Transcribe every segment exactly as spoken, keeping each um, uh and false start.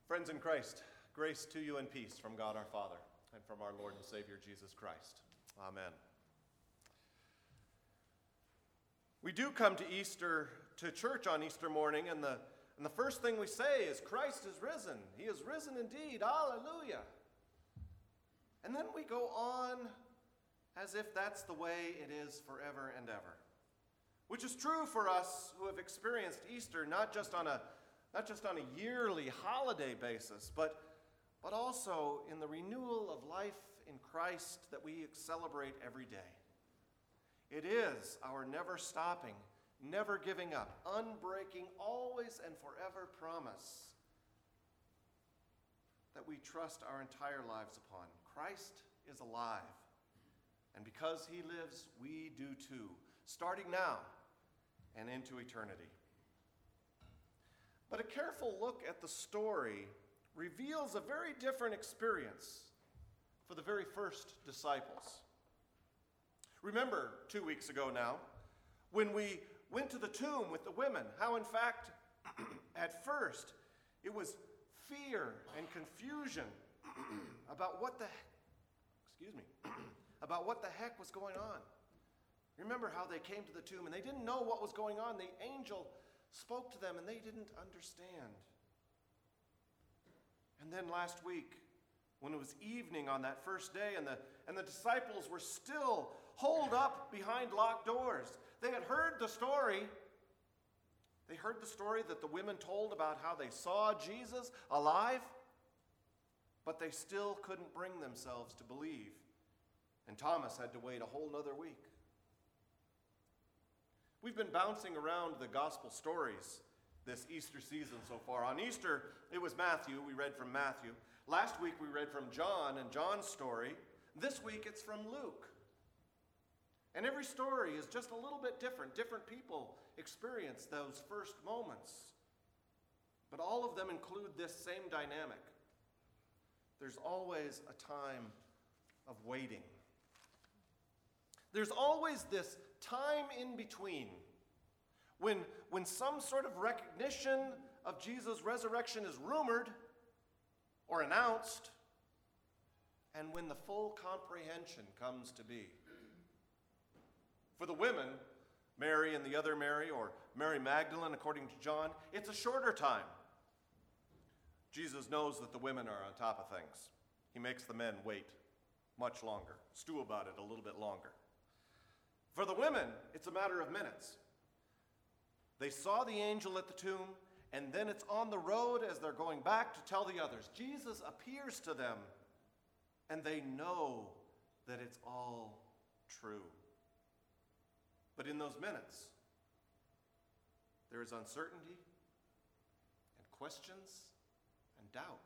Friends in Christ, grace to you and peace from God our Father and from our Lord and Savior Jesus Christ. Amen. We do come to Easter, to church on Easter morning, and the, and the first thing we say is, Christ is risen. He is risen indeed. Hallelujah. And then we go on as if that's the way it is forever and ever. Which is true for us who have experienced Easter, not just on a not just on a yearly holiday basis, but, but also in the renewal of life in Christ that we celebrate every day. It is our never stopping, never giving up, unbreaking, always and forever promise that we trust our entire lives upon. Christ is alive, and because he lives, we do too, starting now and into eternity. But a careful look at the story reveals a very different experience for the very first disciples. Remember two weeks ago now, when we went to the tomb with the women, how in fact, at first, it was fear and confusion about what the, excuse me, about what the heck was going on. Remember how they came to the tomb and they didn't know what was going on. The angel spoke to them and they didn't understand. And then last week, when it was evening on that first day and the, and the disciples were still holed up behind locked doors, they had heard the story. They heard the story that the women told about how they saw Jesus alive, but they still couldn't bring themselves to believe. And Thomas had to wait a whole nother week. We've been bouncing around the gospel stories this Easter season so far. On Easter, it was Matthew. We read from Matthew. Last week, we read from John and John's story. This week, it's from Luke. And every story is just a little bit different. Different people experience those first moments. But all of them include this same dynamic. There's always a time of waiting. There's always this time in between when, when some sort of recognition of Jesus' resurrection is rumored or announced, and when the full comprehension comes to be. For the women, Mary and the other Mary, or Mary Magdalene according to John, it's a shorter time. Jesus knows that the women are on top of things. He makes the men wait much longer, stew about it a little bit longer. For the women, it's a matter of minutes. They saw the angel at the tomb, and then it's on the road as they're going back to tell the others. Jesus appears to them, and they know that it's all true. But in those minutes, there is uncertainty and questions and doubt.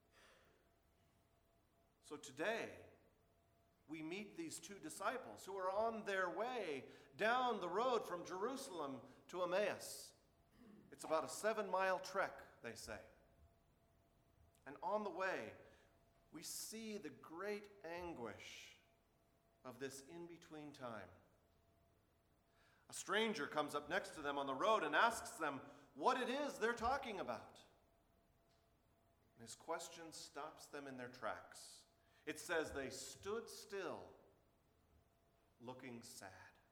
So today, we meet these two disciples who are on their way down the road from Jerusalem to Emmaus. It's about a seven-mile trek, they say. And on the way, we see the great anguish of this in-between time. A stranger comes up next to them on the road and asks them what it is they're talking about. And his question stops them in their tracks. It says they stood still, looking sad.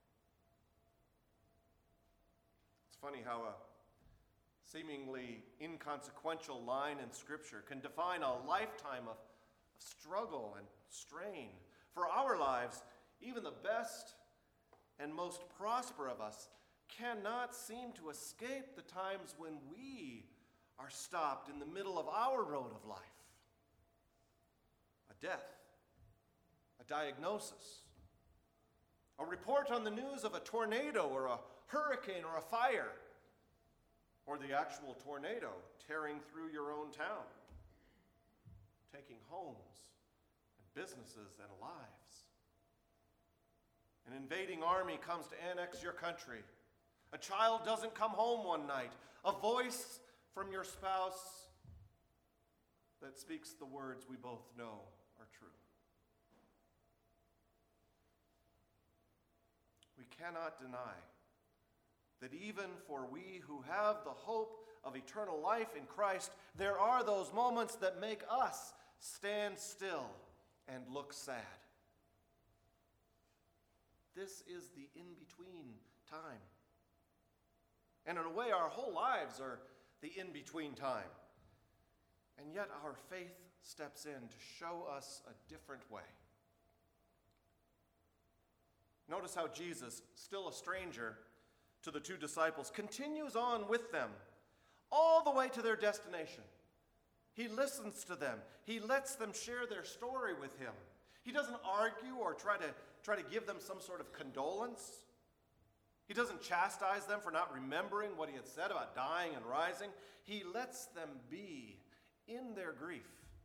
It's funny how a seemingly inconsequential line in Scripture can define a lifetime of, of struggle and strain. For our lives, even the best and most prosper of us cannot seem to escape the times when we are stopped in the middle of our road of life. A death, a diagnosis, a report on the news of a tornado or a hurricane or a fire, or the actual tornado tearing through your own town, taking homes and businesses and lives. An invading army comes to annex your country. A child doesn't come home one night. A voice from your spouse that speaks the words we both know are true. We cannot deny that even for we who have the hope of eternal life in Christ, there are those moments that make us stand still and look sad. This is the in-between time. And in a way, our whole lives are the in-between time. And yet our faith steps in to show us a different way. Notice how Jesus, still a stranger to the two disciples, continues on with them all the way to their destination. He listens to them. He lets them share their story with him. He doesn't argue or try to, try to give them some sort of condolence. He doesn't chastise them for not remembering what he had said about dying and rising. He lets them be in their grief.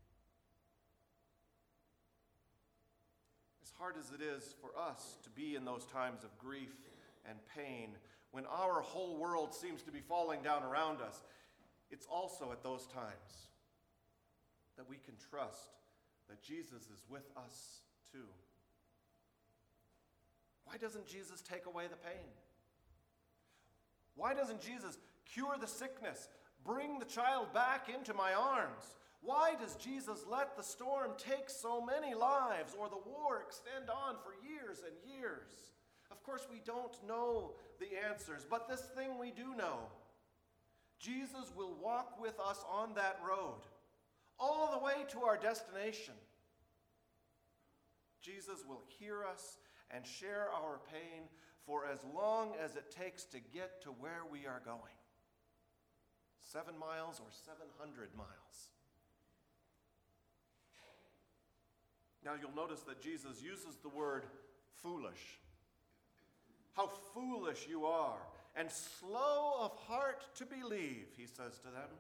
As hard as it is for us to be in those times of grief and pain, when our whole world seems to be falling down around us, it's also at those times that we can trust that Jesus is with us too. Why doesn't Jesus take away the pain? Why doesn't Jesus cure the sickness, bring the child back into my arms? Why does Jesus let the storm take so many lives or the war extend on for years and years? Of course, we don't know the answers, but this thing we do know. Jesus will walk with us on that road, all the way to our destination. Jesus will hear us and share our pain for as long as it takes to get to where we are going. Seven miles or seven hundred miles. Now you'll notice that Jesus uses the word foolish. How foolish you are, and slow of heart to believe, he says to them.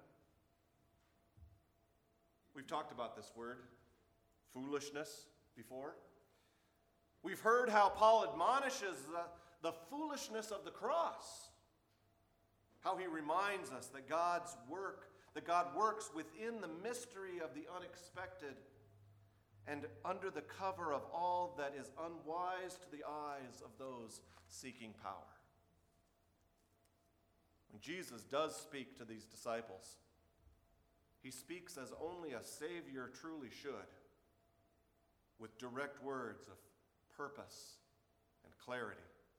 We've talked about this word, foolishness, before. We've heard how Paul admonishes the, the foolishness of the cross. How he reminds us that God's work, that God works within the mystery of the unexpected and under the cover of all that is unwise to the eyes of those seeking power. When Jesus does speak to these disciples, he speaks as only a Savior truly should, with direct words of purpose and clarity.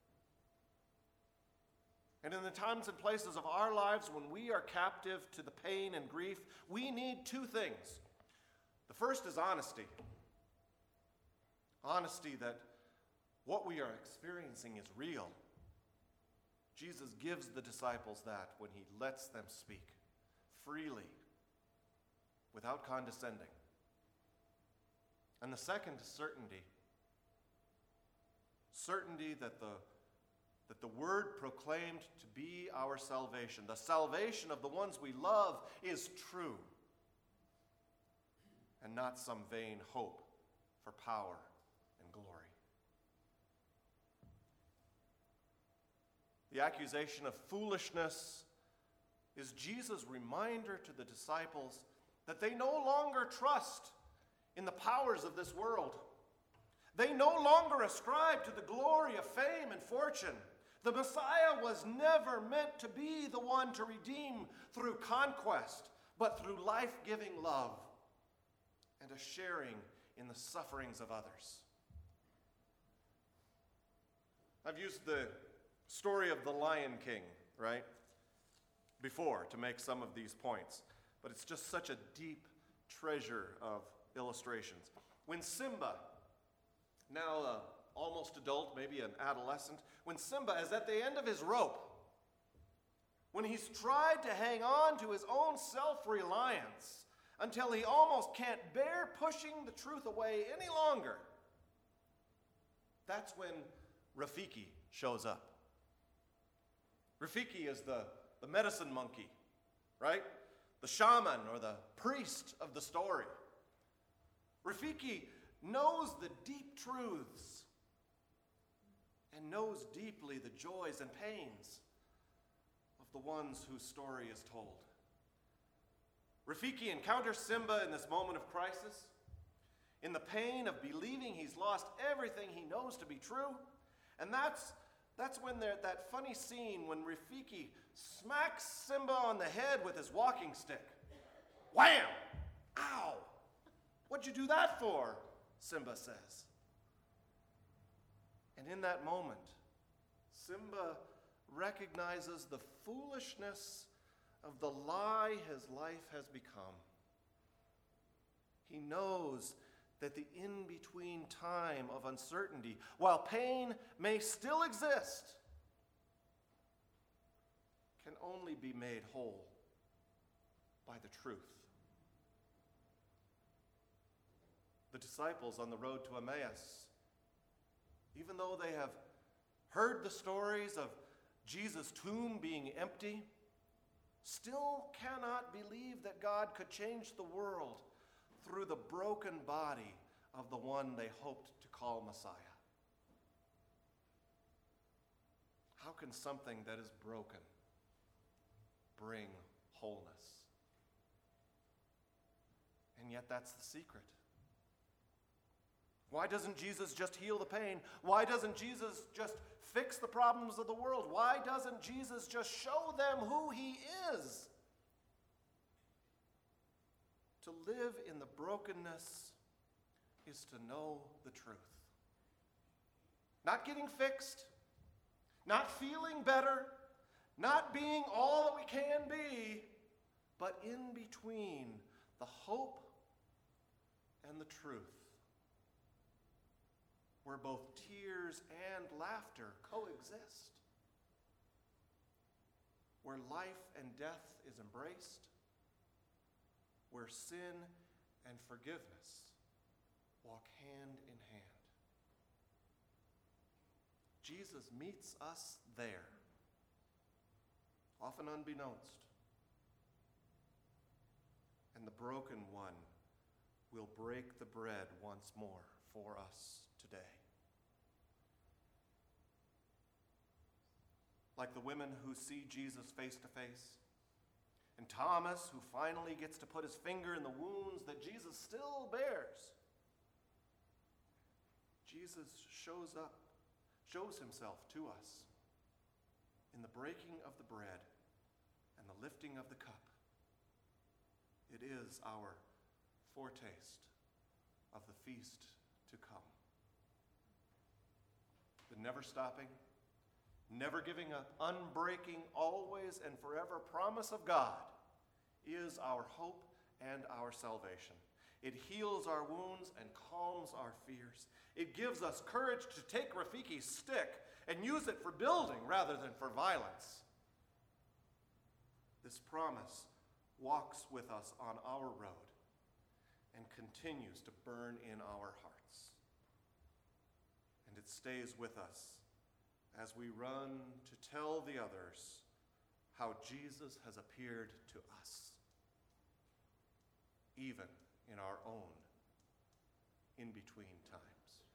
And in the times and places of our lives when we are captive to the pain and grief, we need two things. The first is honesty. Honesty that what we are experiencing is real. Jesus gives the disciples that when he lets them speak freely, without condescending. And the second is certainty. Certainty that the, that the word proclaimed to be our salvation, the salvation of the ones we love, is true, and not some vain hope for power and glory. The accusation of foolishness is Jesus' reminder to the disciples that they no longer trust in the powers of this world. They no longer ascribe to the glory of fame and fortune. The Messiah was never meant to be the one to redeem through conquest, but through life-giving love and a sharing in the sufferings of others. I've used the story of the Lion King, right, before to make some of these points, but it's just such a deep treasure of illustrations. When Simba, now uh, almost adult, maybe an adolescent, when Simba is at the end of his rope, when he's tried to hang on to his own self-reliance until he almost can't bear pushing the truth away any longer, that's when Rafiki shows up. Rafiki is the, the medicine monkey, right? The shaman or the priest of the story. Rafiki knows the deep truths and knows deeply the joys and pains of the ones whose story is told. Rafiki encounters Simba in this moment of crisis, in the pain of believing he's lost everything he knows to be true, and that's That's when there, that funny scene when Rafiki smacks Simba on the head with his walking stick. Wham! Ow! What'd you do that for? Simba says. And in that moment, Simba recognizes the foolishness of the lie his life has become. He knows that the in-between time of uncertainty, while pain may still exist, can only be made whole by the truth. The disciples on the road to Emmaus, even though they have heard the stories of Jesus' tomb being empty, still cannot believe that God could change the world through the broken body of the one they hoped to call Messiah. How can something that is broken bring wholeness? And yet that's the secret. Why doesn't Jesus just heal the pain? Why doesn't Jesus just fix the problems of the world? Why doesn't Jesus just show them who he is? To live in the brokenness is to know the truth. Not getting fixed, not feeling better, not being all that we can be, but in between the hope and the truth, where both tears and laughter coexist, where life and death is embraced, where sin and forgiveness walk hand in hand. Jesus meets us there, often unbeknownst, and the broken one will break the bread once more for us today. Like the women who see Jesus face to face, and Thomas, who finally gets to put his finger in the wounds that Jesus still bears. Jesus shows up, shows himself to us in the breaking of the bread and the lifting of the cup. It is our foretaste of the feast to come. The never stopping, never giving up, unbreaking, always and forever promise of God is our hope and our salvation. It heals our wounds and calms our fears. It gives us courage to take Rafiki's stick and use it for building rather than for violence. This promise walks with us on our road and continues to burn in our hearts. And it stays with us as we run to tell the others how Jesus has appeared to us, even in our own in-between times.